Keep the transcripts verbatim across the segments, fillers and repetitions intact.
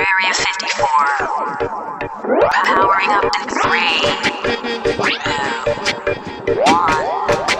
Area fifty-four. Powering up in three, two, one.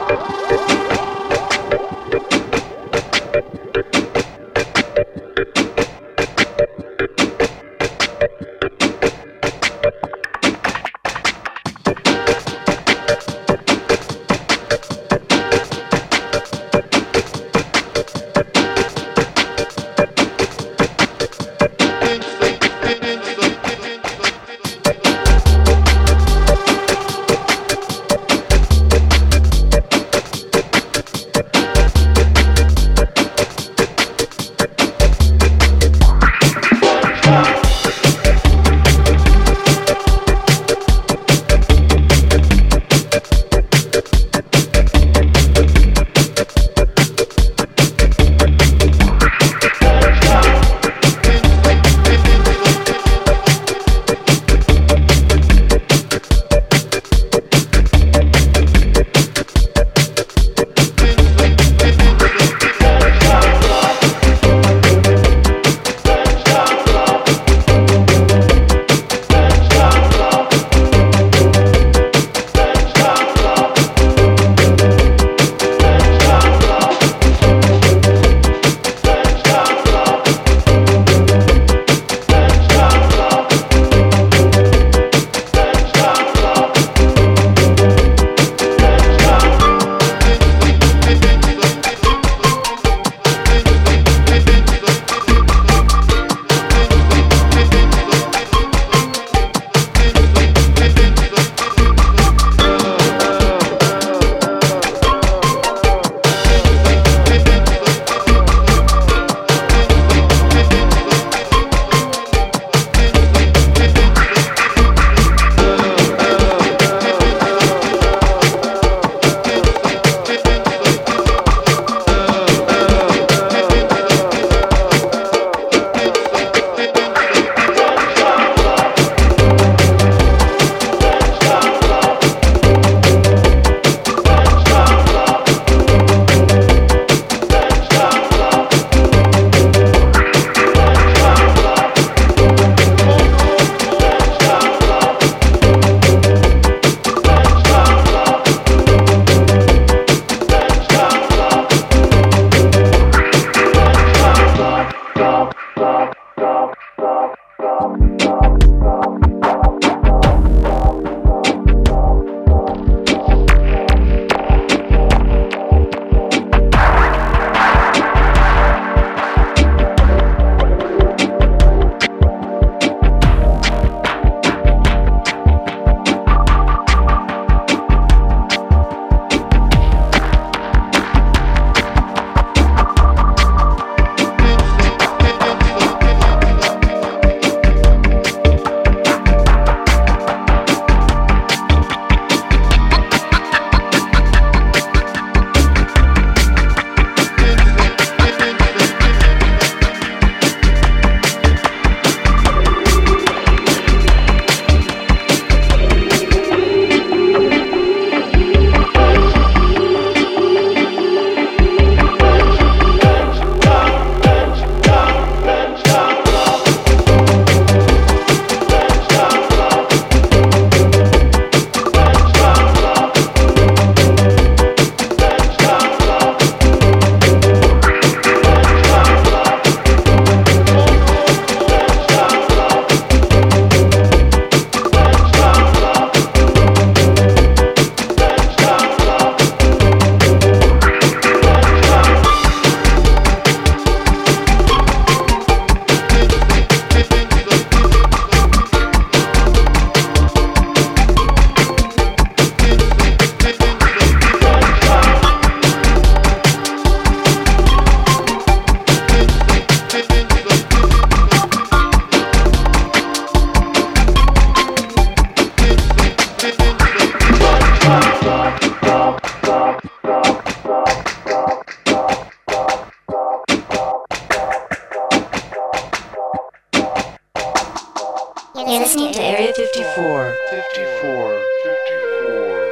You're listening to Area fifty-four. fifty-four. fifty-four.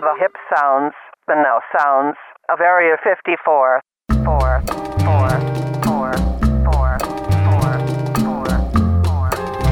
the hip sounds, the now sounds of Area fifty-four. Four, four, four, four, four, four, four.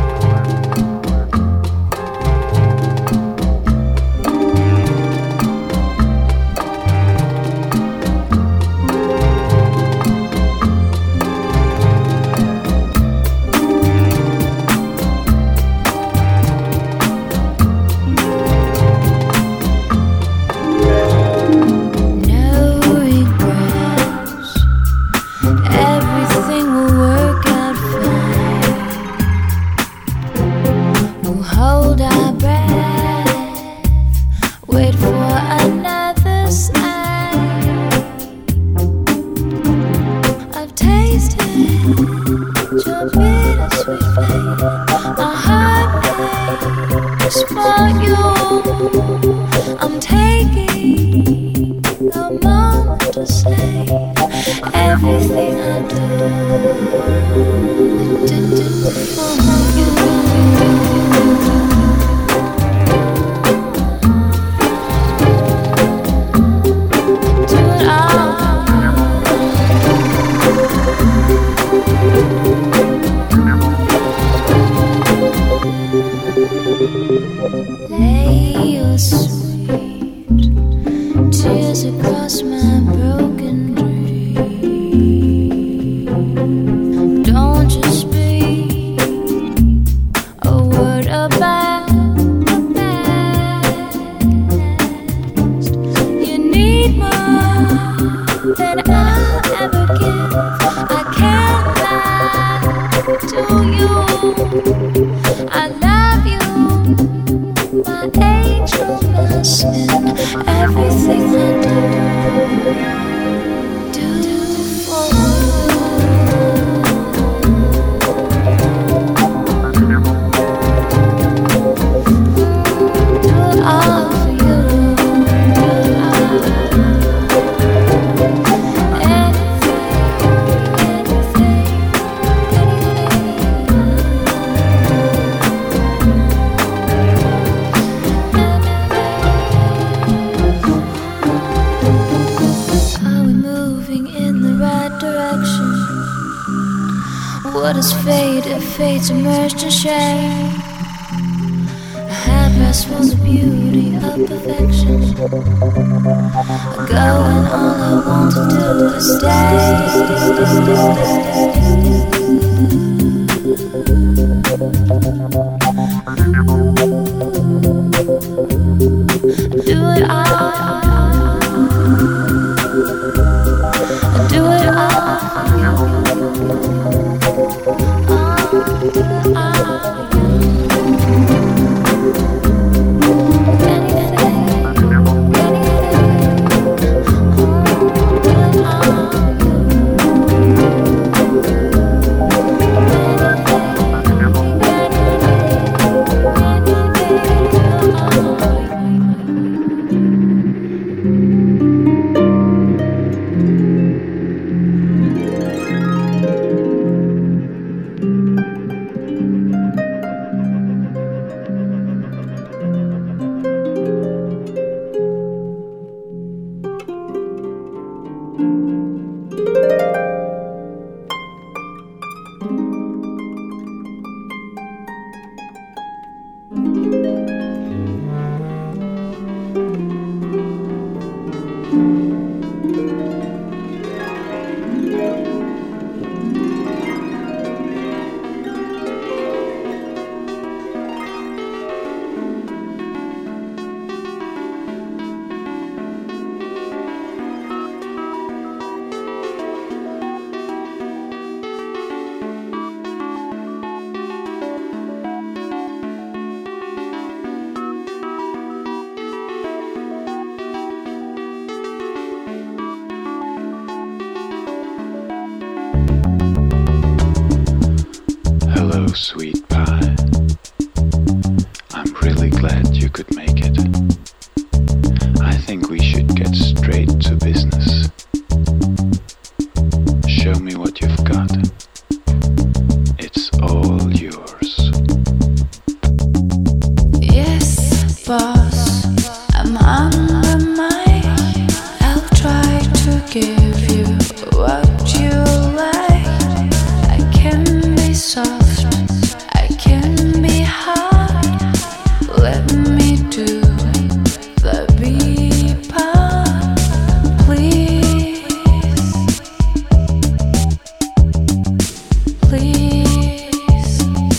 I'm taking a moment to say everything I do, I did it for you. Do it all. Lay your sweet tears across my broken dream. Don't just speak a word about the past. You need more than I'll ever give. I can't lie to you. I love you, my angel, my sin, everything I do, do for you. Do it all for you. Do it all. Anything, anything, Are we moving in the right direction? What is fate if fate's immersed in shame? A half-rest from the beauty of perfection. I go and all I want to do is stay. Do it all. Do it all for you. Oh, do it all for you. Anything, anything. Oh, do it all for you. Sweet pie, I'm really glad you could make it. I think we should get straight to business. Show me what you've got. It's all yours. Yes, boss, I'm on give you what you like. I can be soft, I can be hard. Let me do the B part, please, please.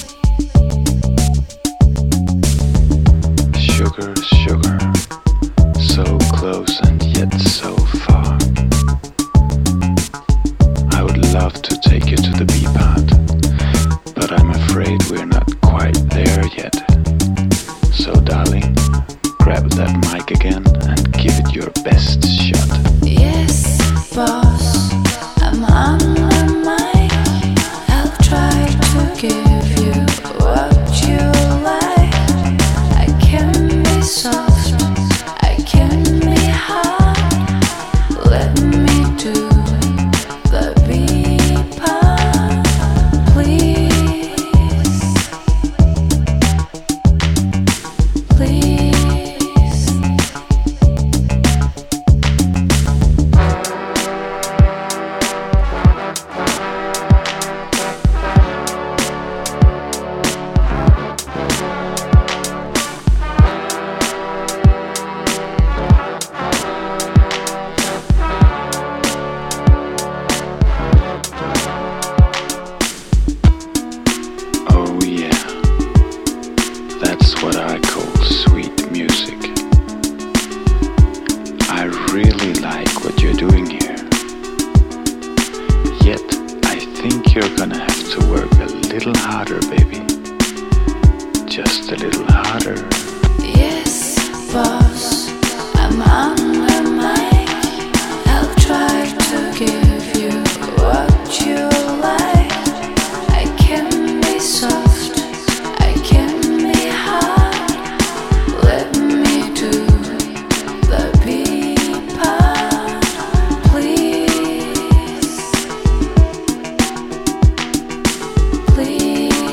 Sugar, sugar, so close and yet so far. I would love to take you to the B part, but I'm afraid we're not quite there yet. So darling, grab that mic again and give it your best shot. Yes, boss, I'm on the mic. I'll try to give you what you like. I can be soft, I can be hard. Let me do the B part, please, please. Oh yeah, that's what I call sweet music. I really like what you're doing here. Yet, I think you're gonna have to work a little harder, baby. Just a little harder. Yes, boss, I'm on the mic. I'll try to give you what you like. I can be soft, I can be hard. Let me do the B part, please, please.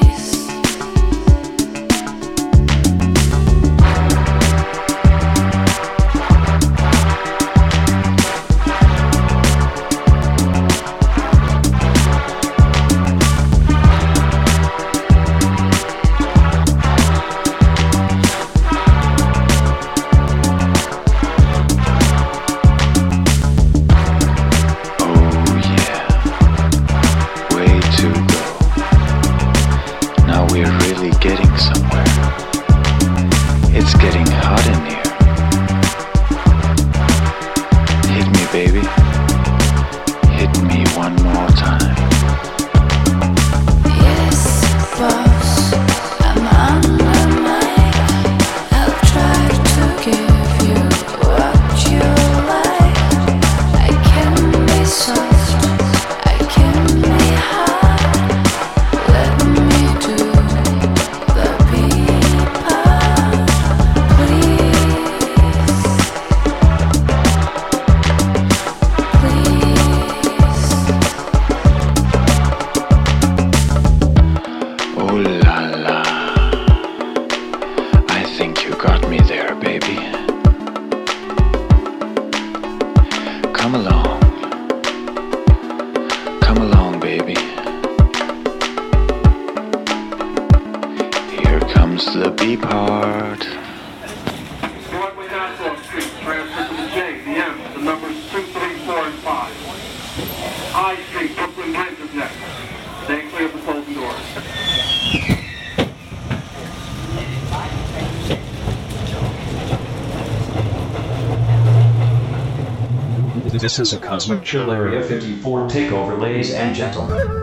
Oh yeah, way to go. Now we're really getting somewhere. It's getting hot in here. Hit me, baby. Hit me one more time. Yes, boss, I'm on the mic. I'll try to give you what you like. I can be soft, I can be hard. Let me do the B part, please, please. Oh la la. I think you got me there, baby. Come along. Come along, baby. Here comes the B part. Broadway Nassau Street, transfer to the J, the M, the numbers two, three, four, and five. High Street, Brooklyn Bridge is next. Stay clear of the folding doors. This is a Cosmic Chill Area fifty-four takeover, ladies and gentlemen.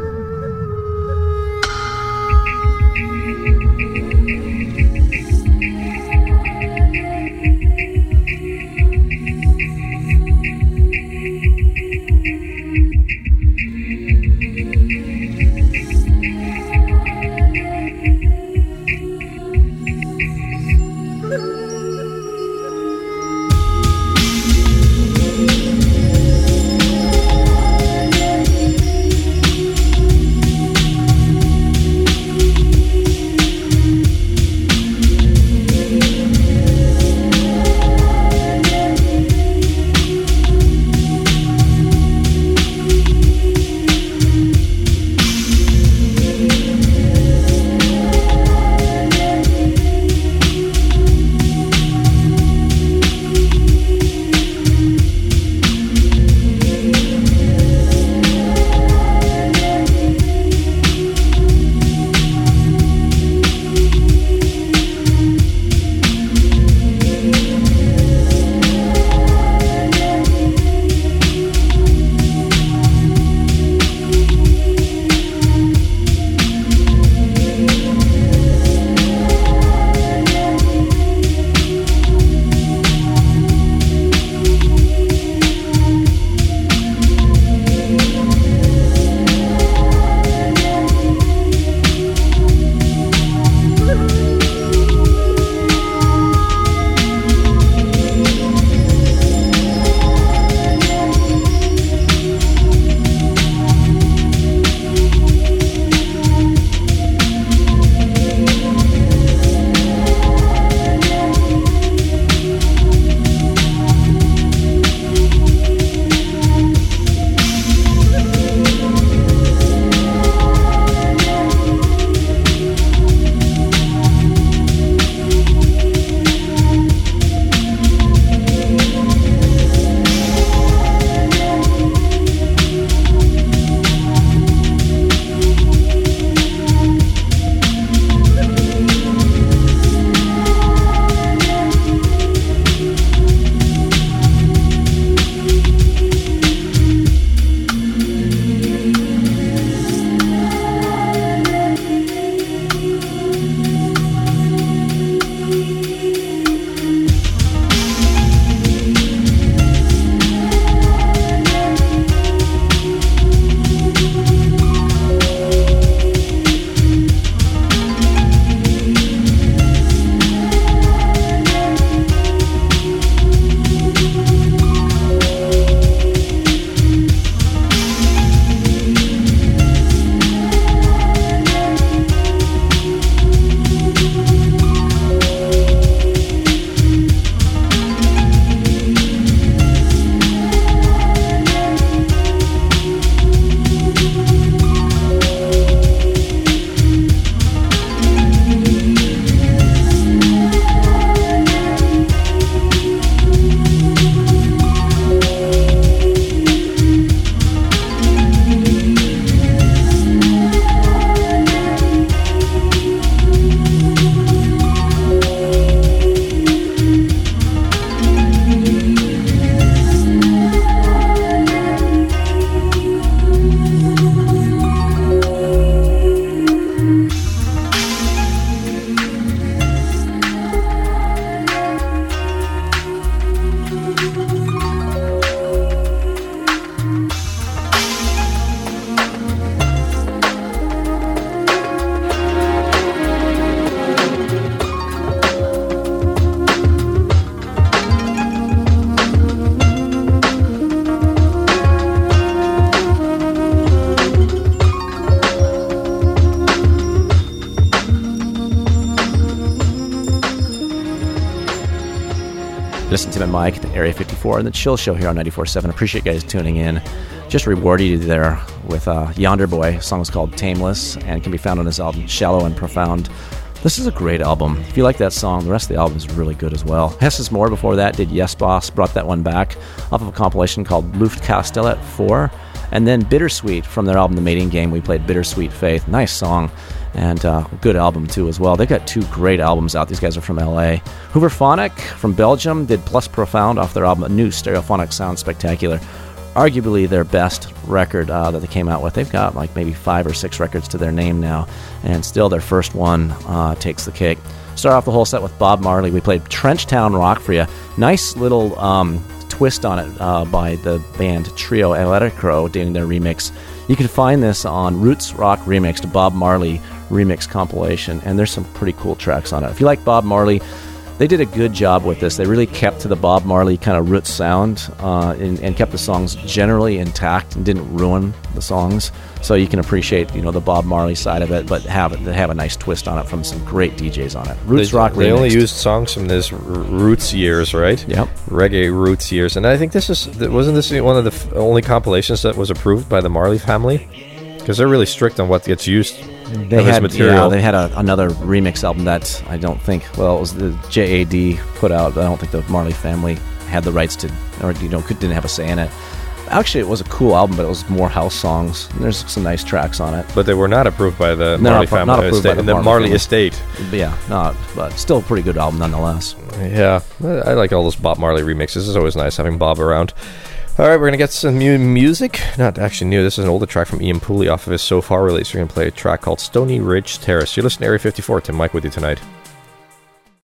Listen to Tim and Mike at the Area fifty-four and the Chill Show here on ninety-four point seven. Appreciate you guys tuning in. Just rewarded you there with uh, Yonder Boy. The song is called Tameless and can be found on his album Shallow and Profound. This is a great album. If you like that song, the rest of the album is really good as well. Hesses Moore before that did Yes Boss, brought that one back off of a compilation called Luftkastellet four. And then Bittersweet from their album The Mating Game. We played Bittersweet Faith. Nice song. And uh, good album too as well. They've got two great albums out. These guys are from L A. Hooverphonic from Belgium did Plus Profound off their album A New Stereophonic Sound Spectacular. Arguably their best record uh, that they came out with. They've got like maybe five or six records to their name now, and still their first one uh, takes the cake. Start off the whole set with Bob Marley. We played Trenchtown Rock for you. Nice little um, twist on it uh, by the band Trio Electro doing their remix. You can find this on Roots Rock Remixed, Bob Marley remix compilation, and there's some pretty cool tracks on it. If you like Bob Marley, they did a good job with this. They really kept to the Bob Marley kind of roots sound uh, and, and kept the songs generally intact and didn't ruin the songs. So you can appreciate, you know, the Bob Marley side of it, but have it, have a nice twist on it from some great D Js on it. Roots they, Rock They Remixed. only used songs from this r- roots years, right? Yep. Reggae roots years. And I think this is, wasn't this one of the f- only compilations that was approved by the Marley family? Because they're really strict on what gets used. They had, material. yeah, they had a, another remix album that I don't think, well, it was the J A D put out, but I don't think the Marley family had the rights to, or, you know, didn't have a say in it. Actually, it was a cool album, but it was more house songs. And there's some nice tracks on it. But they were not approved by the No, Marley not, family. not approved estate, by the, the Marley, Marley family. estate. But yeah, not, but still a pretty good album nonetheless. Yeah, I like all those Bob Marley remixes. It's always nice having Bob around. All right, we're going to get some new music. Not actually new. This is an older track from Ian Pooley off of his So Far release. We're going to play a track called Stony Ridge Terrace. You're listening to Area fifty-four. Tim Mike with you tonight.